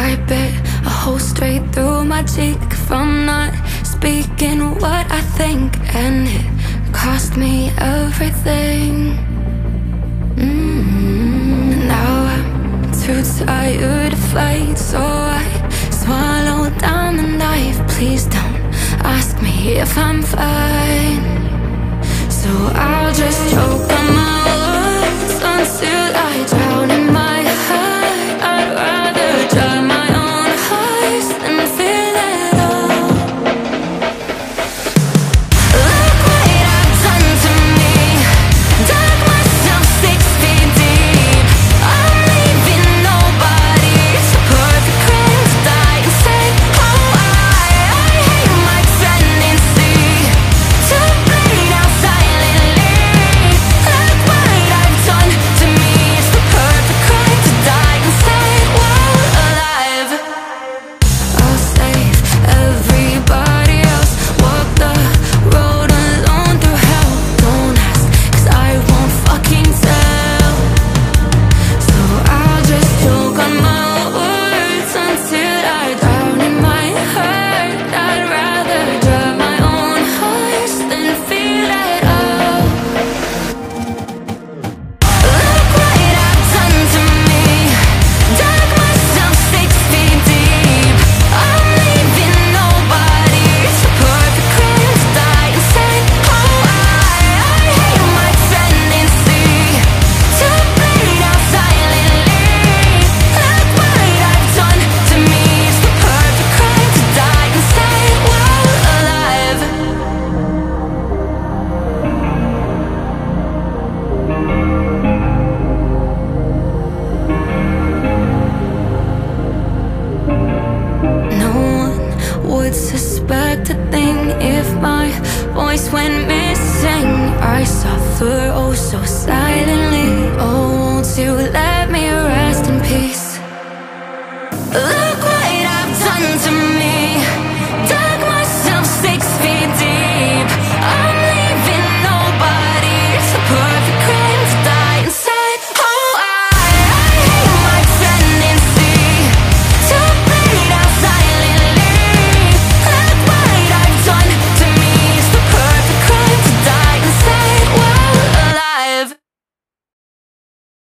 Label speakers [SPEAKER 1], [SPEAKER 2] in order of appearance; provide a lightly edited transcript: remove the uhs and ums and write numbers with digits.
[SPEAKER 1] I bit a hole straight through my cheek from not speaking what I think, and it cost me everything. Now I'm too tired to fight, so I swallow down the knife. Please don't ask me if I'm fine. So I'll just choke on my words until I drown in my heart. I'd rather drive my own hearse than feel it all. Look what I've done to me. Dug myself 6 feet deep. I'm leaving nobody. It's a perfect crime to die and say, oh, I hate my tendency to bleed out silently. Look what I've done to me. It's the perfect crime to die and say, well, alive. I'll save everybody else. Walk the road alone through hell. Don't ask, 'cause I won't fucking tell. So I'll just choke on my words until I drown in my hurt. I'd rather drive my own horse than feel it all. Look what I've done to me. Dug myself 6 feet deep. I'm leaving nobody. It's a perfect crime to die and say, oh, I hate my tendency to bleed out silently. Look what I've done to me. It's the perfect crime to die and say, well, alive. No one would suspect a thing if my voice went missing. I suffer oh so silently.